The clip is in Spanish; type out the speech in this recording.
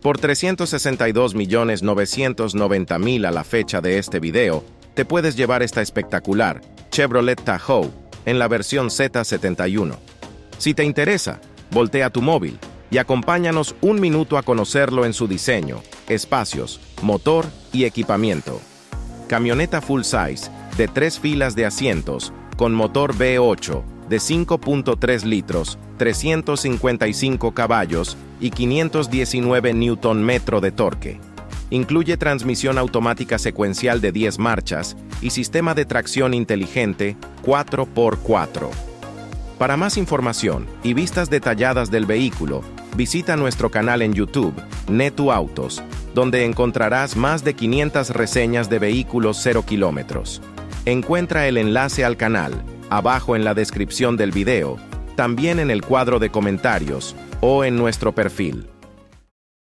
Por $362.990.000 a la fecha de este video, te puedes llevar esta espectacular Chevrolet Tahoe en la versión Z71. Si te interesa, voltea tu móvil y acompáñanos un minuto a conocerlo en su diseño, espacios, motor y equipamiento. Camioneta full size, de 3 filas de asientos, con motor V8, de 5.3 litros, 355 caballos y 519 Nm de torque. Incluye transmisión automática secuencial de 10 marchas y sistema de tracción inteligente 4x4. Para más información y vistas detalladas del vehículo, visita nuestro canal en YouTube, Netu Autos, donde encontrarás más de 500 reseñas de vehículos 0 kilómetros. Encuentra el enlace al canal abajo en la descripción del video, también en el cuadro de comentarios o en nuestro perfil.